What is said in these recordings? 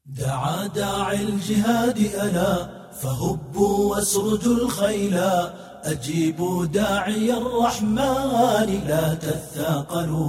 دعا داعي الجهاد ألا فهبوا واسرجوا الخيلا أجيبوا داعي الرحمن لا تثاقلوا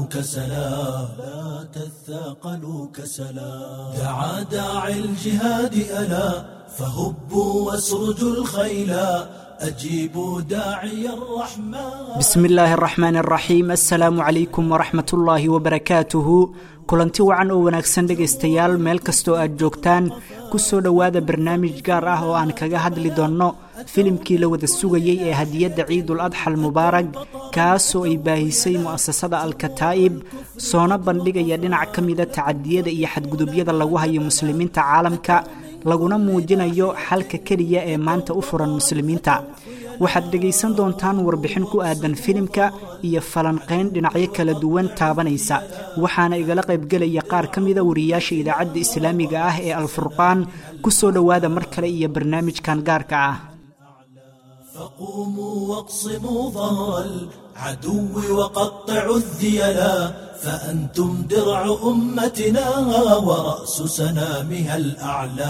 كسلا دعا داعي الجهاد ألا فهبوا واسرجوا الخيلا أجيبوا داعي الرحمن. بسم الله الرحمن الرحيم. السلام عليكم ورحمة الله وبركاته. kulanti wacan oo wanaagsan dhegaystayaal meel kastoo aad joogtaan ku soo dhawaada barnaamij gaar ah oo aan kaga hadli doono filimkii la wada sugayay ee hadiyada Ciidul Adha Mubaarak kaasoo ay baahisay mu'assasada Al-Kataib soona bandhigaya dhinac kamid ah tacadiyada iyo xadgudubyada lagu hayo muslimiinta caalamka laguna muujinayo xalka kaliya ee maanta u furan muslimiinta. waxaad dhegaysan doontaan warbixin ku aadan filimka iyo falanqeyn dhinacyo kala duwan taabanaysa waxaana igala qayb galaya qaar kamid ah wariyaasha idaacadda islaamiga ah ee Al-Furqaan ku soo dhawaada mar kale iyo barnaamijkan gaarka ah. فقوموا واقصموا ظهر العدو وقطعوا الذيلا فأنتم درع أمتنا ورأس سنامها الأعلى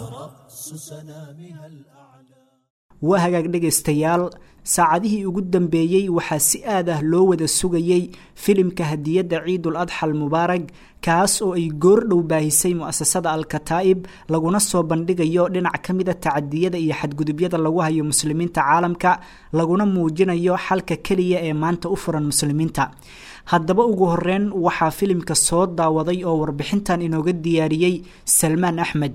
waa hagaag dhegaystayaal saacadihii ugu dambeeyay waxaa si aad ah loo wada sugayay filimka hadiyada Ciidul Adha Mubaarak kaas oo ay goor dhow baahisay mu'assasada Al-Kataib laguna soo bandhigayo dhinac kamid ah tacadiyada iyo xadgudubyada lagu hayo muslimiinta caalamka laguna muujinayo xalka kaliya ee maanta u furan muslimiinta. haddaba ugu horreyn waxaa filimka soo daawaday oo warbixintan inooga diyaariyay Salmaan Axmed.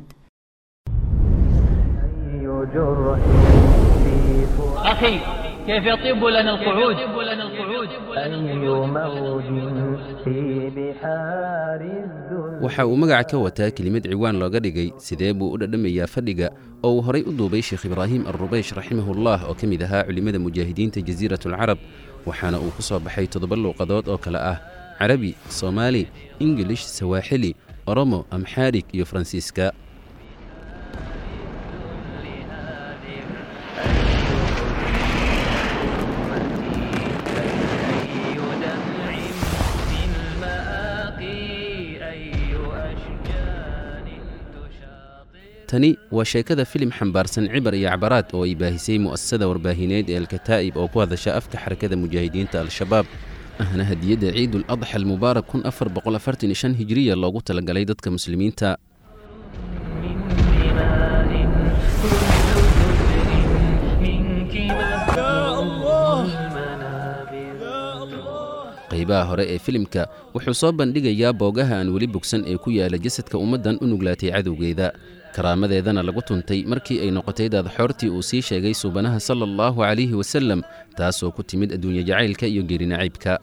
أخي كيف يطيب لنا القعود أي موج في بحار الذل. waxa uu magaca ka wataa kelimad ciwaan looga dhigay sidee buu u dhadhamayaa fadhiga oo uu horay u duubay Sheekh Ibraahim Ar-Rubaysh rahimahullah oo kamid ahaa culimada mujaahidiinta jasiiratul Carab waxaana uu ku soo baxay 7 luqadood oo kala ah Carabi, Soomaali, English, Swahili, Oromo, Amharic iyo Faransiiska. tani waa sheekada filim xambaarsan cibar iyo cabaraad oo ay baahisay mu'assasada warbaahineed ee Al-Kataib oo ku hadasha afka xarakada mujaahidiinta Al-Shabaab ahna hadiyada Ciidul Adha Mubaarak 1445 hijriya loogu talagalay dadka muslimiinta. qaybaha hore ee filimka wuxuu soo bandhigayaa boogaha aan weli bogsan ee ku yaala jasadka ummadan u nuglaatay cadowgeeda karaamadeedana lagu tuntay markii ay noqotay daadxoortii uu sii sheegay suubanaha sallallahu calayhi wasallam taasoo ku timid adduunya jacaylka iyo geeri naciibka.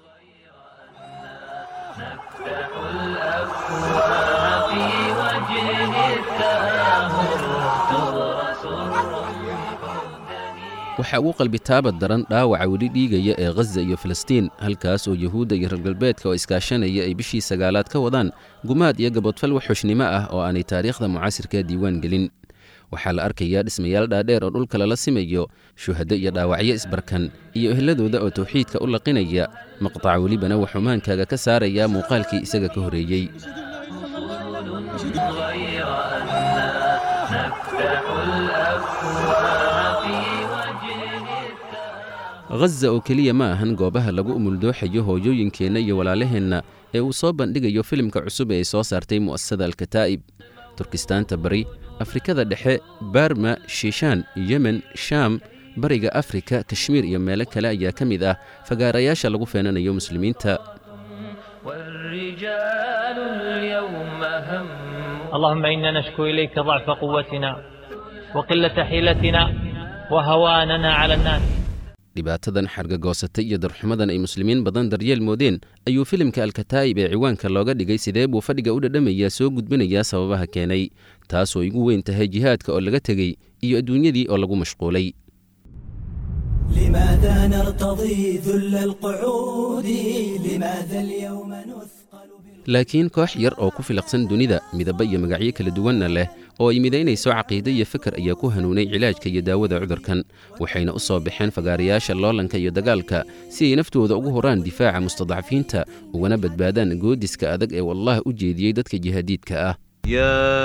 waxa uu qalbi taabad daran dhaawaca weli dhiigaya ee Gaza iyo Filistiin halkaas oo Yahuudda iyo reer galbeedka oo iskaashanaya ay bishii 9aad ka wadaan gumaad iyo gabadfal waxxushnimo ah oo aanay taariikhda mucaasirka diiwaan gelin. waxaa la arkayaa dhismayaal dhaadheer oo dhulka lala simayo shuhado iyo dhaawacyo isbarkan iyo ehladooda oo tawxiidka u laqinaya maqtac walibana waxumaankaaga ka saaraya muuqaalkii isaga ka horeeyay. Gaza oo kaliya ma ahan goobaha lagu umuldooxayo hooyooyinkeenna iyo walaalaheenna ee uu soo bandhigayo filimka cusub ee soo saartay mu'assasada Al-Kataib. Turkistaanta bari, Afrikada dhexe, Burma, Shishaan, Yemen, Shaam, bariga Afrika, Kashmir iyo meelo kale ayaa ka mid ah fagaarayaasha lagu feenanayo muslimiinta. اللهم إنا نشكو إليك ضعف قوتنا وقلة حيلتنا وهواننا على الناس. dhibaatadan xargagoosatay iyo darxumadan ay muslimiin badan daryeel moodeen ayuu filimka Al-Kataib ee ciwaanka looga dhigay sidee buu fadhiga u dhadhamayaa soo gudbinayaa sababaha keenay taasoo igu weyn tahay jihaadka oo laga tegay iyo adduunyadii oo lagu mashquulay. لماذا نرتضي ذل القعود لماذا اليوم نثقل laakiin koox yar oo ku filaqsan dunida midaba iyo magacyo kala duwanna leh oo ay midaynayso caqiido iyo fikir ayaa ku hanuunay cilaajka iyo daawada cudurkan waxayna u soo baxeen fagaarayaasha loolanka iyo dagaalka si ay naftooda ugu horaan difaaca mustadcafiinta ugana badbaadaan goodiska adag ee wallaah u jeediyey dadka jihaadiidka ah. يا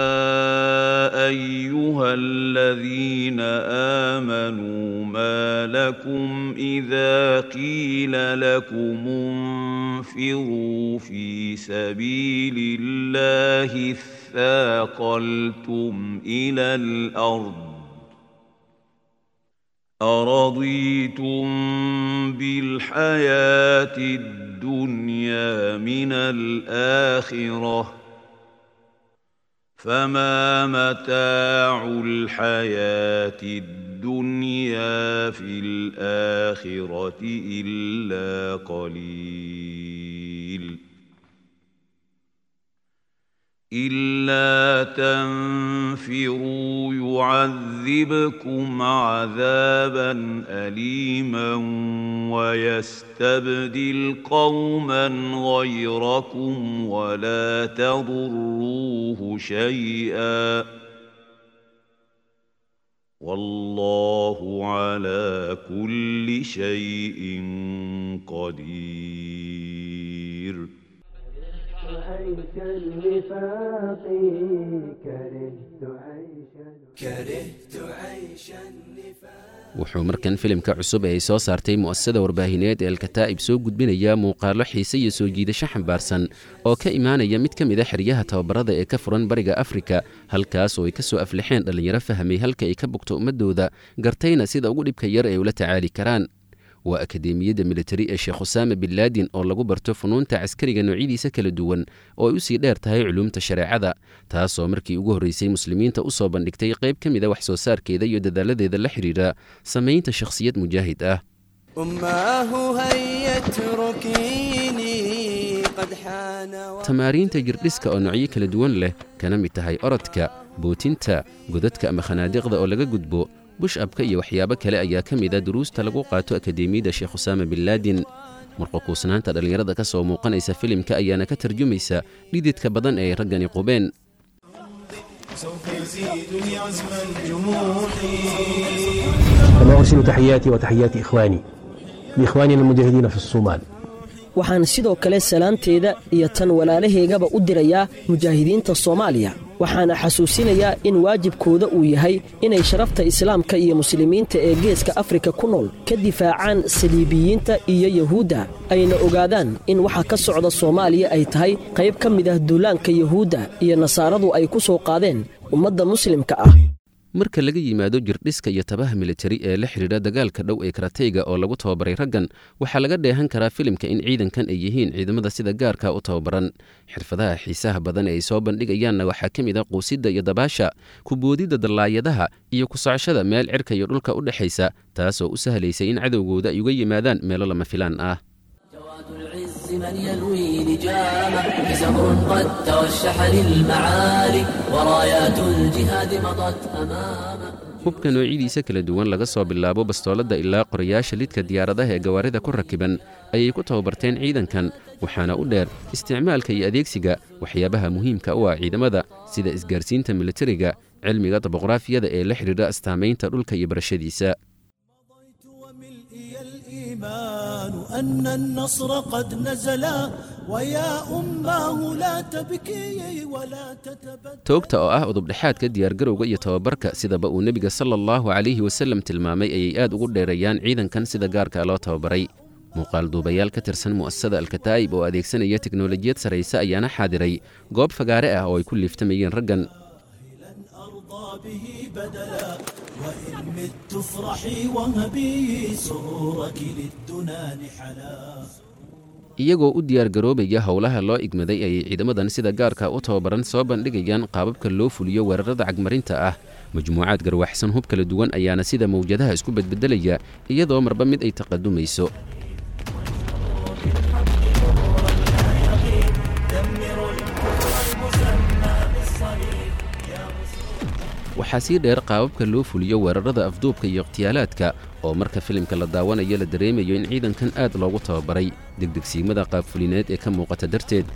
أيها الذين آمنوا ما لكم إذا قيل لكم انفروا في سبيل الله اثاقلتم إلى الأرض أرضيتم بالحياة الدنيا من الآخرة فما متاع الحياة الدنيا في الآخرة إلا قليل إلا تنفروا يعذبكم عذابا أليما ويستبدل قوما غيركم ولا تضروه شيئا والله على كل شيء قدير wuxuu markan filimka cusub ee ay soo saartay mu'asasada warbaahineed ee alkataa'ib soo gudbinaya muuqaallo xiise iyo soo jiidasho xambaarsan oo ka imaanaya mid ka mid a xeryaha tababarada ee ka furan bariga afrika halkaas oo ay ka soo aflixeen dhallinyaro fahmay halka ay ka bogto ummaddooda gartayna sida ugu dhibka yar ay ula tacaali karaan waa akademiyadda militari ee sheekh usaama bin laadin oo lagu barto funuunta caskariga noocyadiisa kala duwan oo ay u sii dheer tahay culuumta shareecada taasoo markii ugu horraysay muslimiinta u soo bandhigtay qayb ka mida wax soo saarkeeda iyo dadaaladeeda la xidhiidha samaynta shakhsiyad mujaahid ah tamaariinta jirdhiska oo noocyo kala duwan leh kana mid tahay orodka bootinta godadka ama khanaadiqda oo laga gudbo bush-abka iyo waxyaabo kale ayaa ka mid a duruusta lagu qaato akademiyadda sheekh usaama bin laadin marqakuusnaanta dhallinyarada ka soo muuqanaysa filimka ayaana ka tarjumaysa dhididka badan ee ay raggani qubeen كما أرسل تحياتي وتحيات إخواني لإخواننا المجاهدين في الصومال waxaan sidoo kale salaanteeda iyo tan walaalahaygaba u dirayaa mujaahidiinta Soomaaliya waxaana xasuusinayaa in waajibkooda uu yahay inay sharafta islaamka iyo muslimiinta ee geeska Afrika ku nool ka difaacaan saliibiyiinta iyo yahuuda ayna ogaadaan in waxa ka socda Soomaaliya ay tahay qayb ka mid ah duulaanka yahuuda iyo nasaaradu ay ku soo qaadeen ummadda muslimka ah marka laga yimaado jirdhiska iyo tabaha militari ee la xidhiidha dagaalka dhow ee karateyga oo lagu tababaray raggan waxaa laga dheehan karaa filimka in ciidankan ay yihiin ciidamada sida gaarka u tababaran xirfadaha xiisaha badan ee ay soo bandhigayaanna waxaa ka mid a quusidda iyo dabaasha kuboodidda dallaayadaha iyo ku socoshada meel cirka iyo dhulka u dhexaysa taasoo u sahlaysay in cadowgooda ay uga yimaadaan meelo lama filaan ah من يلوي لجامه زمر قد توشح للمعالي ورايات الجهاد مضت أمامه hubka noocyadiisa kala duwan laga soo bilaabo bastooladda ilaa qorayaasha lidka diyaaradaha ee gawaarida ku rakiban ayay ku tababarteen ciidankan waxaana u dheer isticmaalka iyo adeegsiga waxyaabaha muhiimka u ah ciidamada sida isgaarsiinta militariga cilmiga toboqraafiyada ee la xidhiidha astaamaynta dhulka iyo barashadiisa أن النصر قد نزل ويا أماه لا تبكي ولا تتبدل toogta oo ah udubdhexaadka diyaargarowga iyo tababarka sidaba uu nebiga sala allahu calayhi wasallam tilmaamay ayay aad ugu dheereeyaan ciidankan sida gaarka loo tababaray muuqaal duubayaal ka tirsan mu'asasada alkataa'ib oo adeegsanaya teknolojiyad saraysa ayaana xaadiray goob fagaare ah oo ay ku liiftamayeen raggan وإن مت افرحي وهبي سرورك للدنا نحلا iyagoo u diyaargaroobaya howlaha loo igmaday ayay ciidamadan sida gaarka u tababaran soo bandhigayaan qaababka loo fuliyo weerarada cagmarinta ah majmuucaad garwaxsan hub kala duwan ayaana sida mawjadaha isku bedbedelaya iyadoo marba mid ay taqadumayso waxaa sii dheer qaababka loo fuliyo weerarada afduubka iyo ikhtiyaalaadka oo marka filimka la daawanayo la dareemayo in ciidankan aad loogu tababaray degdegsiimada qaabfulineed ee ka muuqata darteed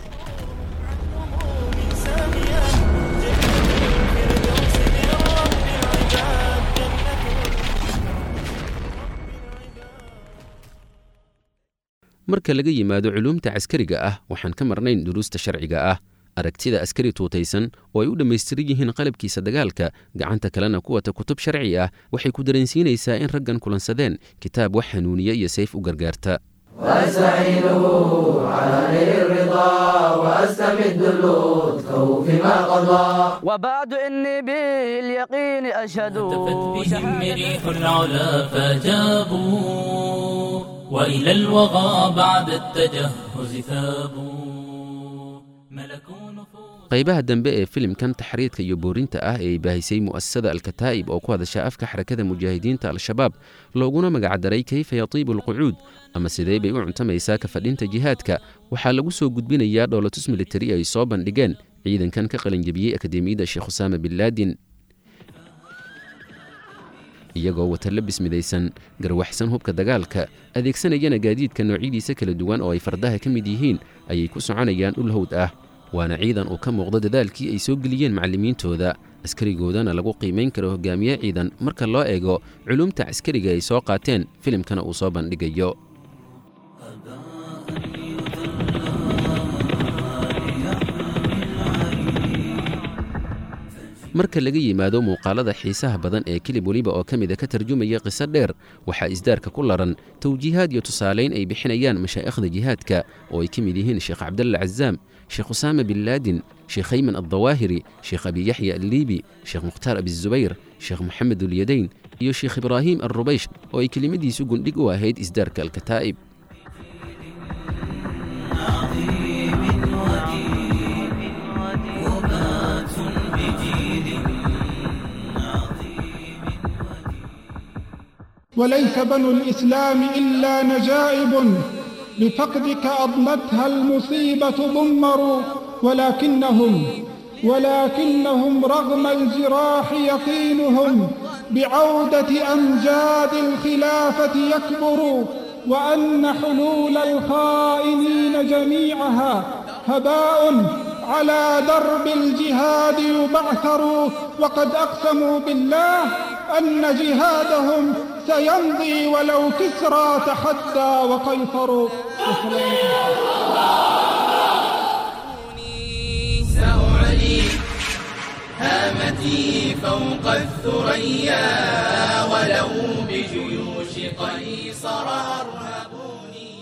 marka laga yimaado culuumta caskariga ah waxaan ka marnayn duruusta sharciga ah aragtida askari tuutaysan oo ay u dhammaystiran yihiin qalabkiisa dagaalka gacanta kalena ku wata kutub sharci ah waxay ku dareensiinaysaa in raggan kulansadeen kitaab wax hanuuniya iyo sayf u gargaarta واستعينه على الرضا واستمد اللطف فيما قضى وبعد اني باليقين اشهد هتفت بهم ريح العلا فجابوا والى الوغى بعد التجهز ثابوا ملكوا qaybaha dambe ee filimkan taxriidka iyo boorinta ah ee baahisay mu'asasada alkataa'ib oo ku hadasha afka xarakada mujaahidiinta al-shabaab looguna magacdaray kayfa yatiibu alqucuud ama sidee bay u cuntamaysaa ka fadhinta jihaadka waxaa lagu soo gudbinayaa dhoolatus militari ay soo bandhigeen ciidankan ka qalinjabiyey akademiyadda sheekh usaama bin laadin iyagoo wata labis midaysan garwaxsan hubka dagaalka adeegsanayana gaadiidka noocyadiisa kala duwan oo ay fardaha ka mid yihiin ayay ku soconayaan dhul hawd ah waana ciidan uu ka muuqdo dadaalkii ay soo geliyeen macallimiintooda askarigoodana lagu qiimayn karo hogaamiye ciidan marka loo eego culumta caskariga ay soo qaateen filimkana uu soo bandhigayo marka laga yimaado muuqaalada xiisaha badan ee kilib weliba oo ka mida ka tarjumaya qiso dheer waxaa isdaarka ku laran tawjiihaad iyo tusaalayn ay bixinayaan mashaa'ikhda jihaadka oo ay ka mid yihiin sheekh cabdalla cazaam sheekh usaama bin laadin sheekh ayman addawaahiri sheekh abi yaxya alliibi sheekh mukhtaar abizubayr sheekh moxamed ulyadayn iyo sheekh ibraahiim alrubaysh oo ay kelimadiisu gundhig u ahayd isdaarka alkataa'ib وليس بنو الإسلام إلا نجائب بفقدك أضمتها المصيبة ضمروا ولكنهم رغم الجراح يقينهم بعودة أمجاد الخلافة يكبر وأن حلول الخائنين جميعها هباء على درب الجهاد يبعثر وقد أقسموا بالله أن جهادهم سيمضي ولو كسرى تحدى وقيصر سأعلي هامتي فوق الثريا ولو بجيوش قيصر أرهبوني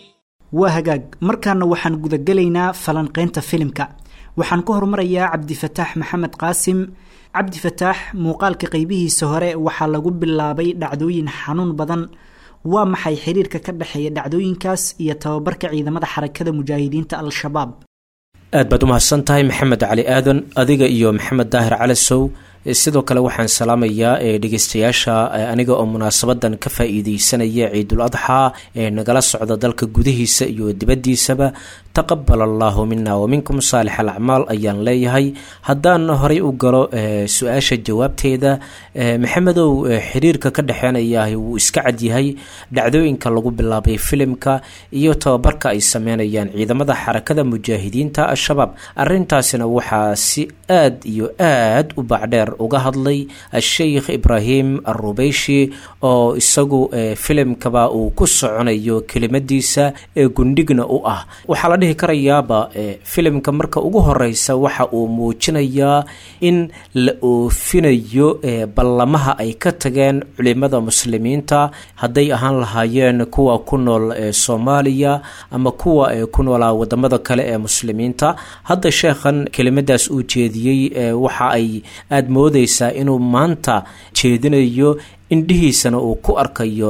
وهجاج مركان وحن جودجلينا فلنقينت فيلمك وحن كهر مريا عبد الفتاح محمد قاسم cabdi fataax muuqaalka qaybihiisa hore waxaa lagu bilaabay dhacdooyin xanuun badan waa maxay xiriirka ka dhexeeya dhacdooyinkaas iyo tababarka ciidamada xarakada mujaahidiinta al-shabaab aad baad u mahadsan tahay maxamed cali aadan adiga iyo maxamed daahir calasow sidoo kale waxaan salaamayaa dhegeystayaasha aniga oo munaasabadan ka faa'iideysanaya ciidul adxaa ee nagala socda dalka gudihiisa iyo dibaddiisaba taqabbal allahu mina wa minkum saalix alacmaal ayaan leeyahay haddaan horay u galo su-aasha jawaabteeda maxamedow xiriirka ka dhexeynaya wuu iska cadyahay dhacdooyinka lagu bilaabay filimka iyo tababarka ay sameynayaan ciidamada xarakada mujaahidiinta al-shabaab arrintaasina waxaa si aad iyo aad u bacdheer uga hadlay al-sheikh ibraahim alrubeyshi oo isagu filimkaba uu ku soconayo kelimadiisa ee gundhigna u ah waxaa la dhihi karayaaba filimka marka ugu horeysa waxa uu muujinayaa in la oofinayo ballamaha ay ka tageen culimada muslimiinta hadday ahaan lahaayeen kuwa ku nool soomaaliya ama kuwa ku noolaa wadamada kale ee muslimiinta hadda sheekhan kelimadaas uu jeediyey waxa ay aad moodeysaa inuu maanta jeedinayo indhihiisana uu ku arkayo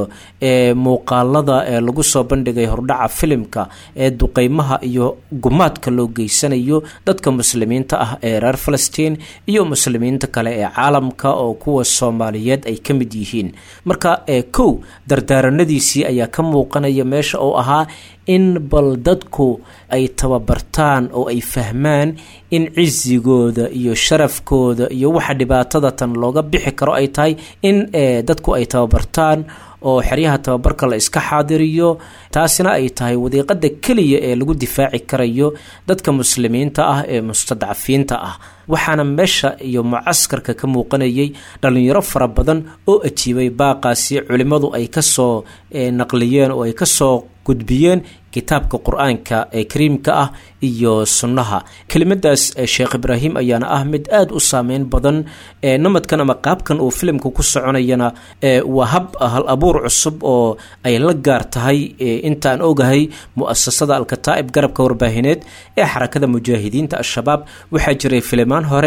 muuqaalada lagu soo bandhigay hordhaca filimka ee duqeymaha iyo gumaadka loo geysanayo dadka muslimiinta ah ee reer falastiin iyo muslimiinta kale ee caalamka oo kuwa soomaaliyeed ay ka mid yihiin marka kow dardaaranadiisii ayaa ka muuqanaya meesha oo ahaa in bal dadku ay tababartaan oo ay fahmaan in cisigooda iyo sharafkooda iyo waxa dhibaatada tan looga bixi karo ay tahay in dadku ay tababartaan oo xeryaha tababarka la iska xaadiriyo taasina ay tahay wadiiqada keliya ee lagu difaaci karayo dadka muslimiinta ah ee mustadcafiinta ah waxaana meesha iyo mucaskarka ka muuqanayay dhalinyaro fara badan oo ajiibay baaqaasi culimmadu ay kasoo naqliyeen oo ay kasoo gudbiyeen kitaabka qur-aanka ee kariimka ah iyo sunnaha. kelimadaas sheekh ibraahim ayaana ah mid aada u saameyn badan. namadkan ama qaabkan uu filimka ku soconayana waa hab hal abuur cusub oo ay la gaar tahay intaan ogahay mu'asasada alkataa'ib garabka warbaahineed ee xarakada mujaahidiinta al-shabaab. waxaa jiray filimaan hore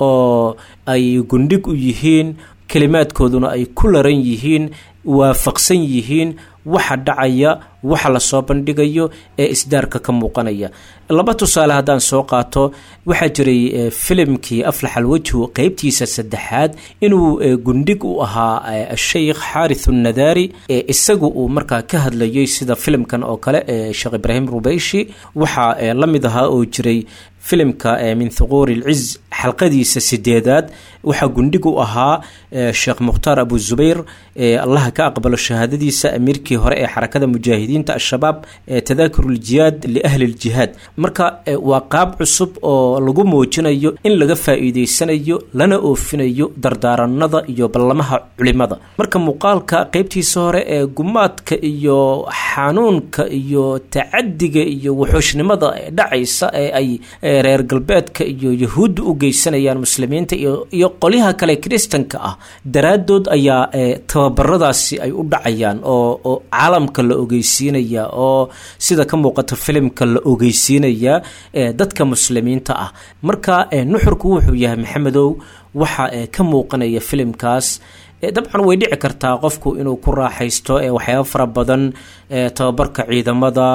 oo ay gundhig u yihiin, kelimaadkooduna ay ku laran yihiin, waafaqsan yihiin waxa dhacaya, waxa lasoo bandhigayo ee isdaarka ka muuqanaya. laba tusaale haddaan soo qaato, waxaa jiray filimkii aflax alwajhu qeybtiisa saddexaad inuu gundhig u ahaa sheikh xaarith nadaari, isagu uu markaa ka hadlayay sida filimkan oo kale sheekh ibraahim rubeyshi. waxaa la mid ahaa oo jiray filimka min thuquur ilciz xalqadiisa 8aad, waxaa gundhig u ahaa sheekh mukhtaar abu zubayr, allaha ka aqbalo shahaadadiisa, amiirkii hore ee xarakada mujaahidiinta al-shabaab, tadaakuru ljihaad liahli ljihaad. marka waa qaab cusub oo lagu muujinayo in laga faa'iideysanayo lana oofinayo dardaaranada iyo ballamaha culimada. marka muuqaalka qeybtiisa hore ee gumaadka iyo xanuunka iyo tacadiga iyo wuxuushnimada dhacaysa ee ay reer galbeedka iyo yahuudda u geysanayaan muslimiinta iyo qolyaha kale kristanka ah daraadood ayaa tababaradaasi ay u dhacayaan oo caalamka la ogeysiinaya, oo sida ka muuqata filimka la ogeysiinaya dadka muslimiinta ah. marka nuxurku wuxuu yahay maxamedow, waxa ka muuqanaya filimkaas dabcan way dhici kartaa qofku inuu ku raaxaysto waxyaabo fara badan, tababarka ciidamada,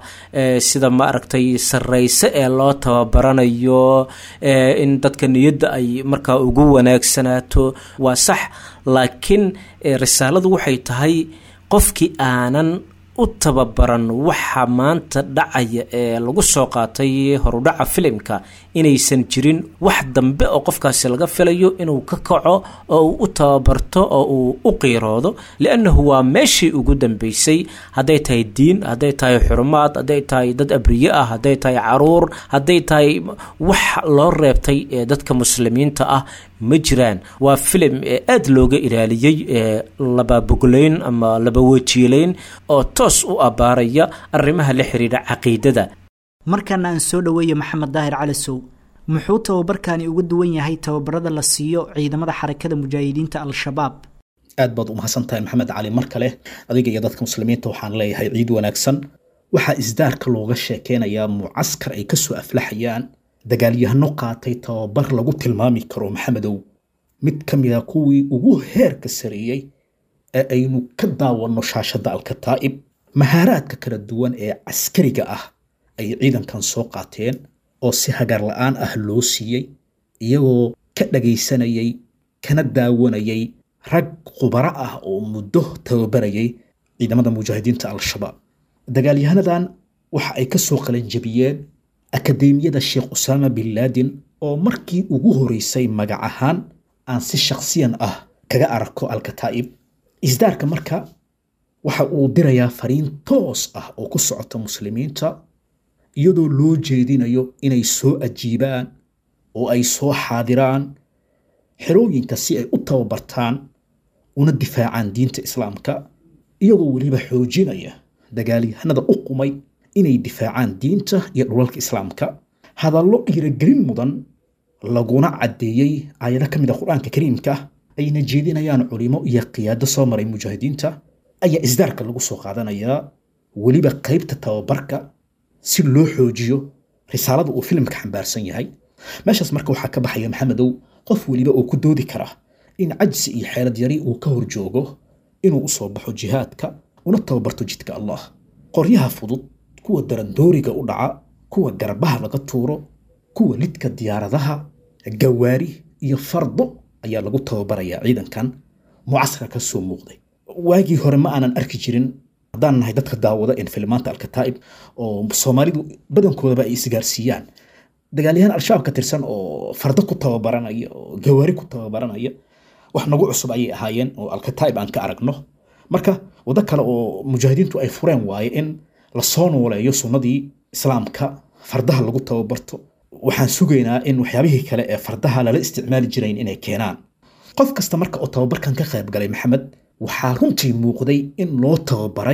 sida ma aragtay sarreyse ee loo tababaranayo, in dadka niyadda ay markaa ugu wanaagsanaato, waa sax. laakiin risaaladu waxay tahay qofkii aanan u tababaran waxa maanta dhacaya ee lagu soo qaatay horudhaca filimka, inaysan jirin wax dambe oo qofkaasi laga filayo inuu ka kaco oo uu u tababarto oo uu u qiiroodo, liannahu waa meeshii ugu dambeysay. hadday tahay diin, hadday tahay xurumaad, hadday tahay dad abriye ah, hadday tahay caruur, hadday tahay wax loo reebtay dadka muslimiinta ah ma jiraan. waa filim aada looga ilaaliyey laba bogleyn ama laba wajiileyn oo toos u abaaraya arrimaha la xiriira caqiidada. markan aan soo dhaweeyo maxamed daahir calasow, muxuu tababarkani uga duwan yahay tababarada la siiyo ciidamada xarakada mujaahidiinta al-shabaab? aad baad u mahadsantahay maxamed cali. mar kale adiga iyo dadka muslimiinta waxaan leeyahay ciid wanaagsan. waxaa isdaarka looga sheekeynayaa mucaskar ay kasoo aflaxayaan dagaalyahano qaatay tababar lagu tilmaami karo maxamedow mid ka mid a kuwii ugu heerka sareeyey ee aynu ka daawanno shaashadda alkataa'ib. mahaaraadka kala duwan ee caskariga ah ay ciidankan soo qaateen oo si hagar la'aan ah loo siiyey, iyagoo ka dhagaysanayay kana daawanayay rag khubaro ah oo muddo tababarayay ciidamada mujaahidiinta al-shabaab. dagaalyahanadan waxa ay ka soo qalanjabiyeen akadeemiyada sheekh usaama bin laadin oo markii ugu horeysay magac ahaan aan si shakhsiyan ah kaga arko alkataa'ib. isdaarka marka waxa uu dirayaa fariin toos ah oo ku socota muslimiinta, iyadoo loo jeedinayo inay soo ajiibaan oo ay soo xaadiraan xerooyinka si ay u tababartaan una difaacaan diinta islaamka, iyagoo weliba xoojinaya dagaalyahanada u qumay inay difaacaan diinta iyo dhulalka islaamka. hadallo dhiirigelin mudan laguna caddeeyey aayado ka mid a qur-aanka kariimka ayna jeedinayaan culimo iyo qiyaado soo maray mujaahidiinta ayaa isdaarka lagu soo qaadanayaa, weliba qaybta tababarka si loo xoojiyo risaalada uu filimka xambaarsan yahay. meeshaas marka waxaa ka baxaya maxamedow qof weliba oo ku doodi kara in cajsi iyo xeelad yari uu ka horjoogo inuu usoo baxo jihaadka una tababarto jidka allah. qoryaha fudud, kuwa darandooriga u dhaca, kuwa garbaha laga tuuro, kuwa lidka diyaaradaha, gawaari iyo fardo ayaa lagu tababarayaa ciidankan mucaskarka ka soo muuqday. waagii hore ma aanan arki jirin haddaan nahay dadka daawada in filimaanta alkataa'ib oo soomaalidu badankoodaba ay isgaarsiiyaan dagaalyahan al-shabaab ka tirsan oo fardo ku tababaranaya oo gawaari ku tababaranaya. wax nagu cusub ayay ahaayeen oo alkataa'ib aan ka aragno. marka wada kale oo mujaahidiintu ay fureen waaye in la soo nooleeyo sunnadii islaamka, fardaha lagu tababarto. waxaan sugaynaa in waxyaabihii kale ee fardaha lala isticmaali jirayn inay keenaan. qof kasta marka oo tababarkan ka qayb galay maxamed, waxaa runtii muuqday in loo tababaray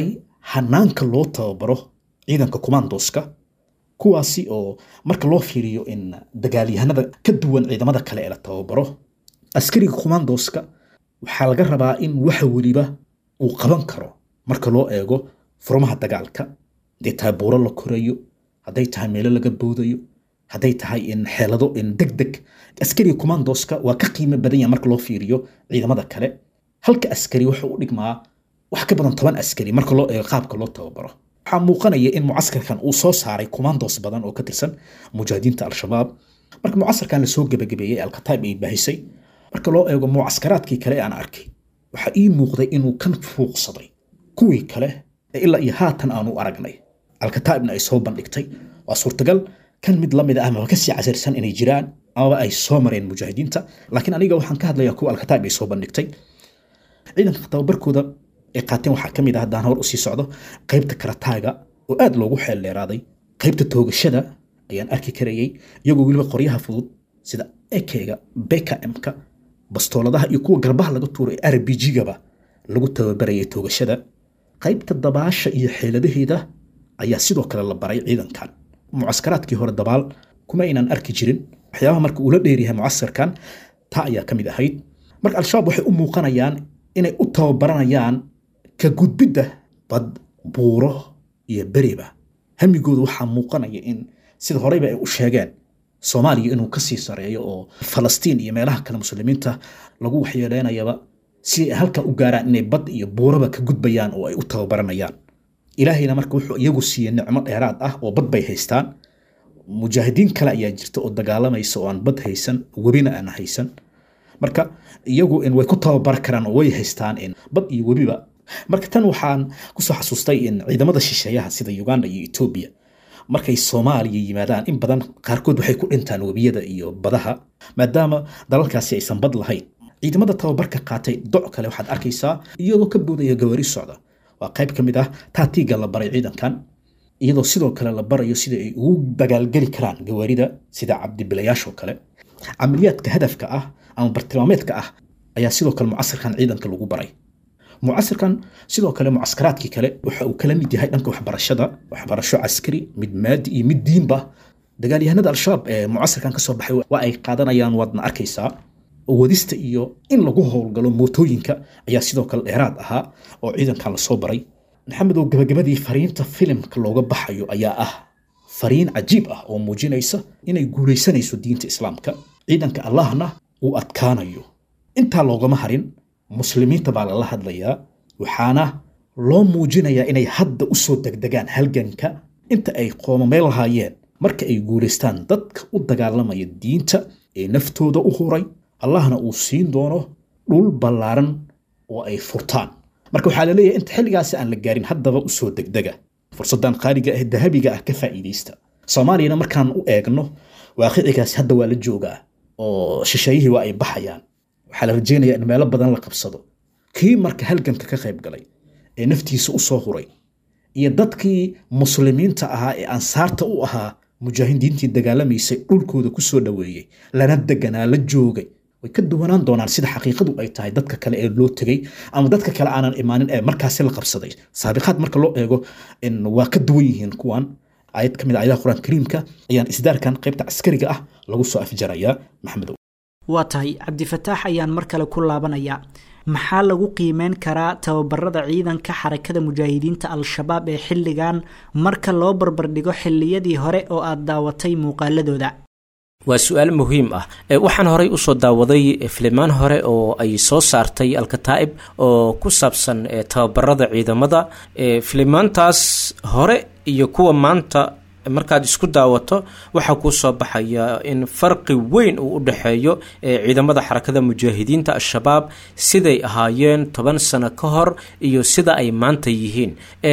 hanaanka loo tababaro ciidanka commandoska kuwaasi oo marka loo fiiriyo in dagaalyahanada ka duwan ciidamada kale ee la tababaro askariga commandoska waxaa laga rabaa in waxa waliba uu qaban karo marka loo eego furmaha dagaalka hadday tahay buuro la korayo hadday tahay meelo laga boodayo hadday tahay in xeelado in degdeg askariga commandoska waa ka qiimo badan yahay marka loo fiiriyo ciidamada kale halka askari wuxuu u dhigmaa wax ka badan 10 askari marka loo eego qaabka loo tababaro waxaa muuqanaya in mucaskarkan uu soo saaray commandos badan oo ka tirsan mujaahidiinta al-shabaab marka mucaskarkan la soo gabagabeeyay al-Kataib ay baahisay marka loo eego mucaskaraadkii kale aan arkay waxa ii muuqday inuu kan fuuqsaday kuwii kale ee ilaa iyo haatan aanu aragnay al-Kataibna ay soo bandhigtay waa suurtagal kan mid lamid ah ama ka sii casirsan inay jiraan ama ay soo mareen mujaahidiinta laakiin aniga waxaan ka hadlayaa kuwa al-Kataib ay soo bandhigtay ciidanka tababarkooda ee qaateen waxaa ka mid ah haddaan hor usii socdo qaybta karataaga oo aad loogu xeel dheeraaday qaybta toogashada ayaan arki karayay iyagoo weliba qoryaha fudud sida ekega BKM-ka bastooladaha iyo kuwa garbaha laga tuuray RPG-gaba lagu tababarayay toogashada qaybta dabaasha iyo xeeladaheeda ayaa sidoo kale la baray ciidankan mucaskaraadkii hore dabaal kuma inaan arki jirin waxyaabaha marka uu la dheeryahay mucaskarkan taa ayaa ka mid ahayd marka al-shabaab waxay u muuqanayaan inay u tababaranayaan ka gudbidda bad buuro iyo beriba hamigooda waxaa muuqanaya in sida horeyba ay u sheegeen Soomaaliya inuu ka sii sareeyo oo Falastiin iyo meelaha kale muslimiinta lagu waxyeeleynayaba si halka u gaaraan inay bad iyo buuraba ka gudbayaan oo ay u tababaranayaan ilaahayna marka wuxuu iyagu siiyay nicmo dheeraad ah oo bad bay haystaan mujaahidiin kale ayaa jirta oo dagaalamaysa oo aan bad haysan webina aan haysan marka iyagu in way ku tababar karaan oo way haystaan in bad iyo webiba marka tan waxaan ku soo xasuustay in ciidamada shisheeyaha sida Uganda iyo Ethiopia markay Soomaaliya yimaadaan in badan qaarkood waxay ku dhintaan webiyada iyo badaha maadaama dalalkaasi aysan bad lahayn ciidamada tababarka qaatay doc kale waxaad arkaysaa iyagoo ka boodaya gawaari socda waa qayb ka mid ah taatiga la baray ciidankan iyadoo sidoo kale la barayo sida ay ugu dagaalgali karaan gawaarida sida cabdibilayaasho kale amaliyaadka hadafka ah ama bartilmaameedka ah ayaa sidoo kale mucaskarkan ciidanka lagu baray mucaskarkan sidoo kale mucaskaraadkii kale waxa uu kala mid yahay dhanka waxbarasho askari mid maadi iyo mid diinba dagaalyahanada al-shabaab ee mucaskarkan ka soo baxay waa ay qaadanayaan waadna arkaysaa wadista iyo in lagu howlgalo mootooyinka ayaa sidoo kale dheeraad ahaa oo ciidankan la soo baray maxamed oo gabagabadii fariinta filimka looga baxayo ayaa ah fariin cajiib ah oo muujinaysa inay guulaysanayso diinta islaamka ciidanka allahna uu adkaanayo intaa loogama harin muslimiinta baa lala hadlayaa waxaana loo muujinayaa inay hadda u soo degdegaan halganka inta ay qoomameel lahaayeen marka ay guulaystaan dadka u dagaalamaya diinta ee naftooda u huray allahna uu siin doono dhul ballaaran oo ay furtaan marka waxaa la leeyahay inta xilligaasi aan la gaarin haddaba u soo degdega fursaddan qaaliga ah dahabiga ah ka faa'iidaysta Soomaaliyana markaan u eegno waaqicigaasi hadda waa la joogaa oo shisheeyihii waa ay baxayaan waxaa la rajeynayaa in meelo badan la qabsado kii marka halganka ka qayb galay ee naftiisa u soo huray iyo dadkii muslimiinta ahaa ee ansaarta u ahaa mujaahidiintii dagaalamaysay dhulkooda ku soo dhaweeyay lana deganaa la joogay way ka duwanaan doonaan sida xaqiiqadu ay tahay dadka kale ee loo tagay ama dadka kale aanan imaanin ee markaasi la qabsaday saabiqaad marka loo eego in waa ka duwan yihiin kuwan ayad kamid ah aayadaha quraanka kariimka ayaan isdaarkan qaybta askariga ah lagu soo afjarayaa maxamed waa tahay cabdifataax ayaan mar kale ku laabanayaa maxaa lagu qiimeyn karaa tababarada ciidanka xarakada mujaahidiinta al-shabaab ee xilligan marka loo barbardhigo xilliyadii hore oo aad daawatay muuqaaladooda waa su-aal muhiim ah waxaan horey usoo daawaday filimaan hore oo ay soo saartay al-Kataib oo ku saabsan tababarada ciidamada filimaantaas hore iyo kuwa maanta markaad isku daawato waxaa kuu soo baxaya in farqi weyn uu u dhaxeeyo ciidamada xarakada mujaahidiinta al-shabaab siday ahaayeen 10 sano ka hor iyo sida ay maanta yihiin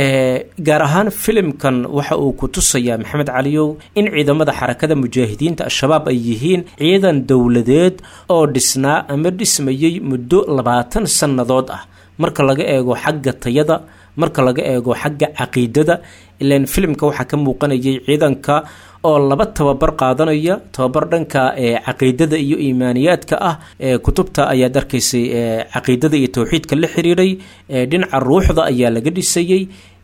gaar ahaan filimkan waxa uu ku tusayaa maxamed caliyow in ciidamada xarakada mujaahidiinta al-shabaab ay yihiin ciidan dowladeed oo dhisnaa ama dhismayay muddo 20 sannadood ah marka laga eego xagga tayada marka laga eego xagga caqiidada ilaan filimka waxaa ka muuqanayay ciidanka oo laba tababar qaadanaya tababar dhanka caqiidada iyo iimaaniyaadka ah kutubta ayaa arkaysay caqiidada iyo tawxiidka la xiriiray dhinaca ruuxda ayaa laga dhisayay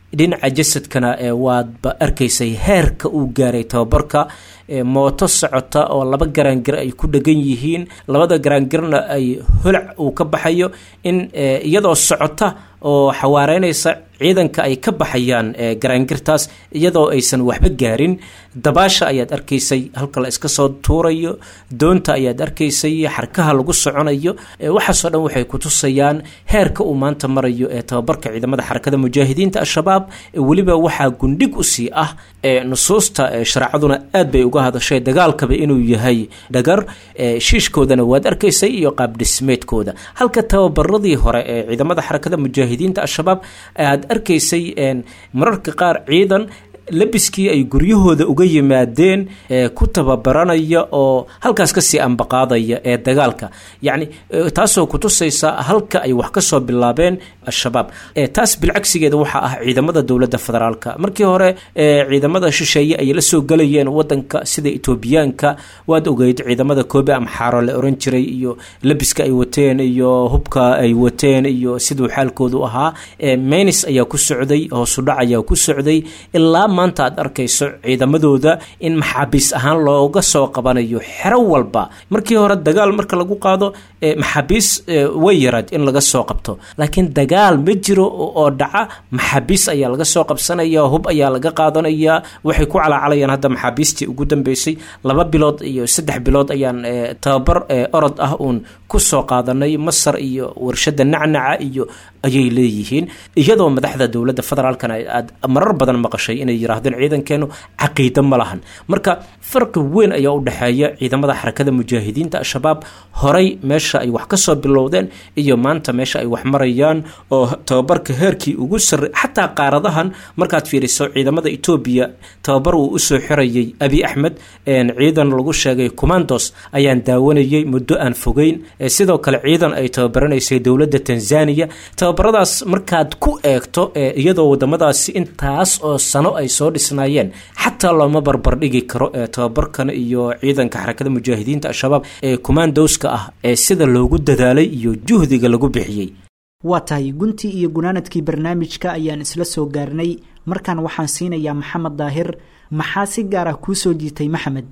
dhinaca jasadkana waadba arkaysay heerka uu gaaray tababarka mooto socota oo 2 garaangir ay ku dhegan yihiin 2 garaangirna ay holac uu ka baxayo in iyadoo socota oo xawaareynaysa ciidanka ay ka baxayaan garaangirtaas iyadoo aysan waxba gaarin dabaasha ayaad arkaysay halka la iska soo tuurayo doonta ayaad arkaysay xarkaha lagu soconayo waxaasoo dhan waxay ku tusayaan heerka uu maanta marayo ee tababarka ciidamada xarakada mujaahidiinta al-shabaab weliba waxaa gundhig u sii ah nusuusta sharcaduna aad bay uga hadashay dagaalkaba inuu yahay dhagar shiishkoodana waad arkaysay iyo qaab dhismeedkooda halka tababaradii hore ee ciidamada xarakada mujaahidiinta al-shabaab aad arkaysay mararka qaar ciidan labiskii ay guryahooda uga yimaadeen ku tababaranaya oo halkaas kasii ambaqaadaya ee dagaalka yacni taasoo ku tusaysa halka ay wax ka soo bilaabeen al-shabaab taas bilcagsigeeda waxaa ah ciidamada dowladda federaalka markii hore ciidamada shisheeye ay la soo galayeen wadanka sida etoobiyaanka waad ogeyd ciidamada koobe amxaaro la oran jiray iyo labiska ay wateen iyo hubka ay wateen iyo siduu xaalkoodu ahaa menis ayaa ku socday hoosudhac ayaa ku socday ilaa maanta aad arkayso ciidamadooda in maxaabiis ahaan looga soo qabanayo xero walba markii hore dagaal marka lagu qaado maxaabiis way yaraad in laga soo qabto laakiin dagaal ma jiro oo dhaca maxaabiis ayaa laga soo qabsanaya hub ayaa laga qaadanaya waxay ku calaacalayaan hadda maxaabiistii ugu dambeysay 2 bilood iyo 3 bilood ayaan tababar orod ah uun ku soo qaadanay Masar iyo warshada nacnaca iyo ayay leeyihiin iyadoo madaxda dowladda federaalkana aad marar badan maqashay inay yiraahdeen ciidankeenu caqiido ma lahan marka farqi weyn ayaa u dhaxeeya ciidamada xarakada mujaahidiinta al-shabaab horay meesha ay wax ka soo bilowdeen iyo maanta meesha ay wax marayaan oo tababarka heerkii ugu sarreeyay xataa qaaradahan markaad fiiriso ciidamada Ethiopia tababar uu u soo xirayay Abiy Ahmed ciidan lagu sheegay commandos ayaan daawanayay muddo aan fogeyn sidoo kale ciidan ay tababaraneysay dowladda Tanzania tababaradaas markaad ku eegto iyadoo wadamadaasi intaas oo sano ay soo dhisnaayeen xataa looma barbar dhigi karo tababarkan iyo ciidanka xarakada mujaahidiinta al-shabaab commandoska ah sida loogu dadaalay iyo juhdiga lagu bixiyay waa tahay guntii iyo gunaanadkii barnaamijka ayaan isla soo gaarnay markaan waxaan siinayaa maxamed daahir maxaa si gaar ah kuu soo jiitay maxamed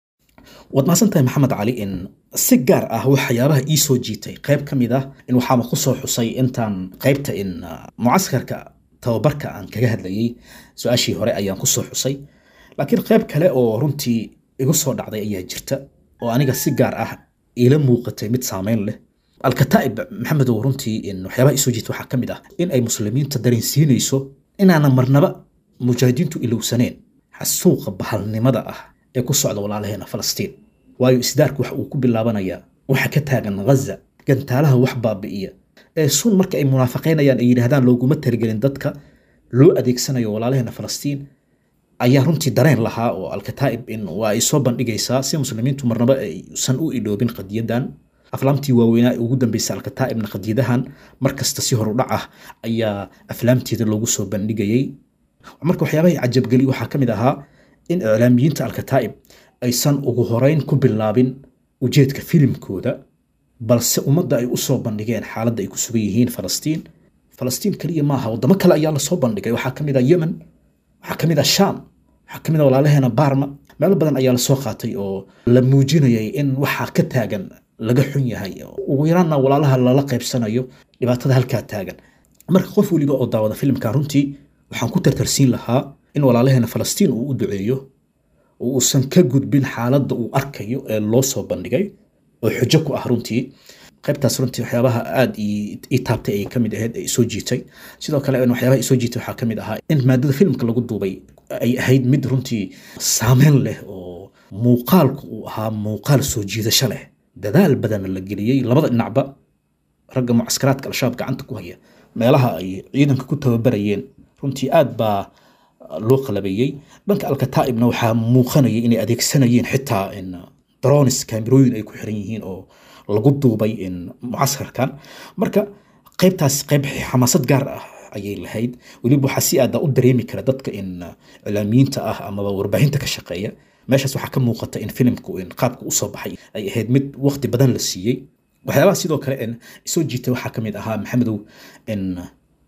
waad mahadsantahay maxamed cali in si gaar ah waxyaabaha ii soo jiitay qayb ka mid ah in waxaama ku soo xusay intaan qaybta in mucaskarka tababarka aan kaga hadlayay su-aashii hore ayaan ku soo xusay laakiin qayb kale oo runtii igu soo dhacday ayaa jirta oo aniga si gaar ah ila muuqatay mid saameyn leh alkataa'ib maxamed oo runtii in waxyaabaha isoo jiitay waxaa ka mid ah in ay muslimiinta dareensiinayso inaana marnaba mujaahidiintu ilowsaneen xasuuqa bahalnimada ah ee ku socda walaalaheena Falastiin waayo isdaarku waxa uu ku bilaabanayaa waxa ka taagan Gaza gantaalaha wax baabi'iya sun marka ay munaafiqeynayaan ay yiraahdaan looguma targelin dadka loo adeegsanayo walaalaheena Falastiin ayaa runtii dareen lahaa oo alkataa'ib in waa ay soo bandhigaysaa si muslimiintu marnaba ay san u idoobin qadiyadan aflaamtii waaweynaa ugu dambeysay alkataa'ibna qadiyadahan markasta si hor u dhac ah ayaa aflaamteeda loogu soo bandhigayay marka waxyaabaha cajab gali waxa kamid ahaa in iclaamiyiinta alkataa'ib aysan ugu horeyn ku bilaabin ujeedka filimkooda balse ummadda ay u soo bandhigeen xaaladda ay ku sugan yihiin Falastiin kaliya maaha wadamo kale ayaa la soo bandhigay waxaa kamid ah Yemen waxaa kamid ah Sham waxaa kamid ah walaalaheena Barma meel badan ayaa la soo qaatay oo la muujinayay in waxa ka taagan laga xun yahay ugu yaraana walaalaha lala qaybsanayo dhibaatada halkaa taagan marka qof waliba oo daawada filimka runtii waxaan ku tartarsiin lahaa in walaalaheena Falastiin uu u duceeyo oo uusan ka gudbin xaaladda uu arkayo ee loo soo bandhigay oo xujo ku ah runtii qaybtaas runtii waxyaabaha aad ii taabtay ay kamid ahayd ay soo jiitay sidoo kale waxyaabaha ay soo jiitay waxaa kamid ahaa in maadada filimka lagu duubay ay ahayd mid runtii saameyn leh oo muuqaalku uu ahaa muuqaal soo jiidasho leh dadaal badan la geliyay labada dhinacba ragga mucaskaraadka al-shabaab gacanta ku haya meelaha ay ciidanka ku tababarayeen runtii aad baa loo qalabeeyay dhanka alkataa'ibna waxaa muuqanaya inay adeegsanayeen xitaa in drones kaamirooyin ay ku xiran yihiin oo lagu duubay in mucaskarkan marka qaybtaas qayb xamaasad gaar ah ayay lahayd weliba waxaa si aad u dareemi kara dadka in iclaamiyiinta ah ama warbaahinta ka shaqeeya meeshaas waxaa ka muuqata in filimku in qaabka u soo baxay ay ahayd mid waqti badan la siiyey waxyaabaha sidoo kale in soo jiitay waxaa kamid ahaa maxamedow in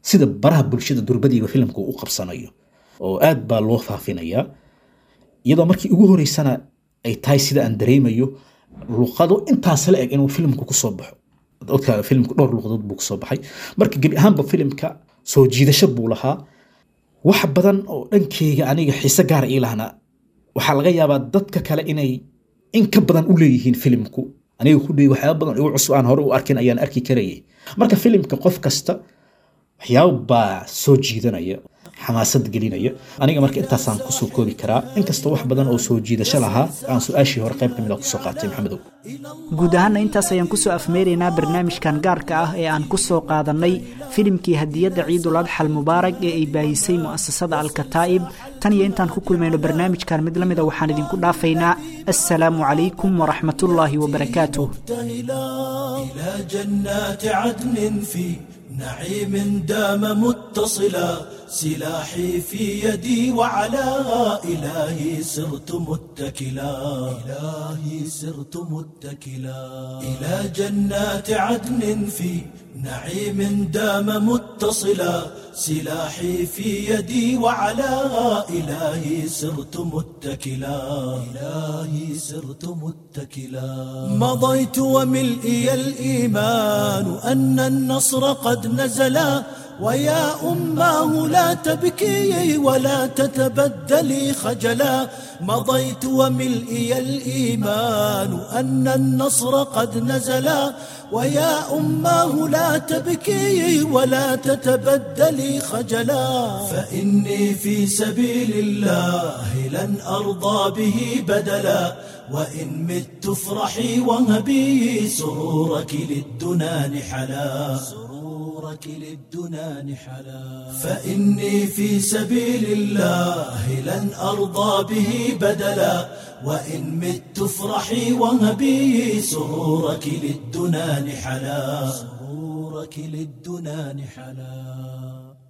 sida baraha bulshada durbadiiba filimka uu u qabsanayo oo aad baa loo faafinayaa iyadoo markii ugu horeysana ay tahay sida aan dareemayo luqado intaas la eg inuu filimku kusoo baxo dadka filimku dhowr luqadood buu kusoo baxay marka gebi ahaanba filimka soo jiidasho buu lahaa wax badan oo dhankeyga aniga xiise gaar ii lahna waxaa laga yaabaa dadka kale inay in ka badan u leeyihiin filimku aniga ku dhigay waxyaabo badan igu cusub aan hore u arkin ayaan arki karayay marka filimka qof kasta waxyaabo baa soo jiidanaya xamaasad gelinaya aniga marka intaasaan kusoo koobi karaa inkastoo wax badan oo soo jiidasho lahaa aan su-aashii hore qayb kamid a kusoo qaatay maxamedow guud ahaana intaas ayaan kusoo afmeeraynaa barnaamijkan gaarka ah ee aan kusoo qaadanay filimkii hadiyadda ciidul adxal mubaarak ee ay baahisay mu'asasada alkataa'ib tan iyo intaan ku kulmayno barnaamijkan mid la mida waxaan idinku dhaafaynaa assalaamu calaykum waraxmatullaahi wabarakaatuh نعيم دام متصلا سلاحي في يدي وعلى إلهي صرت متكلا إلى جنات عدن في نعيم دام متصلا سلاحي في يدي وعلى إلهي صرت متكلا مضيت وملئي الإيمان أن النصر قد نزلا ويا أماه لا تبكي ولا تتبدلي خجلا مضيت وملئي الإيمان أن النصر قد نزلا ويا أماه لا تبكي ولا تتبدلي خجلا فإني في سبيل الله لن أرضى به بدلا وإن مت افرحي وهبي سرورك للدنا نحلا فإني في سبيل الله لن أرضى به بدلا وإن مت افرحي وهبي سرورك للدنا نحلا